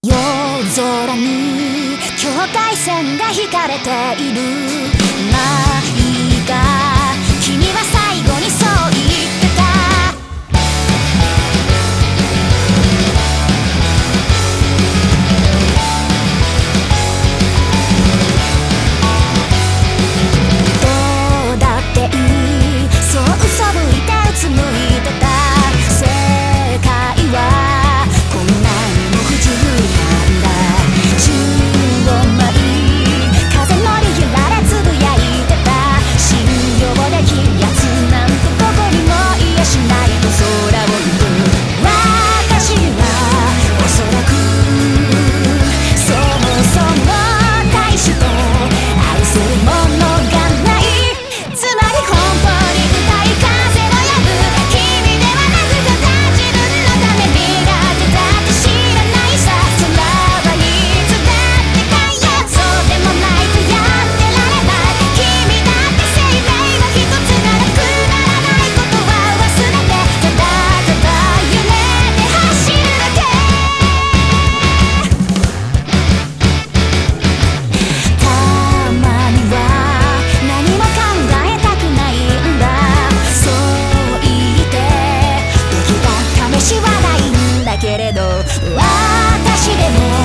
夜空に境界線が引かれている。まあいいか、君は最後にそう言ってた。どうだっていい、そう嘘吹いてうつむいてた。世界はこんなにも不自由なんだ。宙を舞い風のに揺られつぶやいてた。信用できるやつなんてどこにもいやしないと空を見る。私はおそらくそもそも大衆と愛するものがない。つまり本当に歌い風のやぶ、君ではなくただ自分のためにがってたって知らないさ。空はいつだって変え、そうでもないとやってられない。君だって生命は一つならくならないことは忘れて、ただただ夢で走るだけ。たまには何も考えたくないんだ。そう言って時が試しはないんだけれど、私でも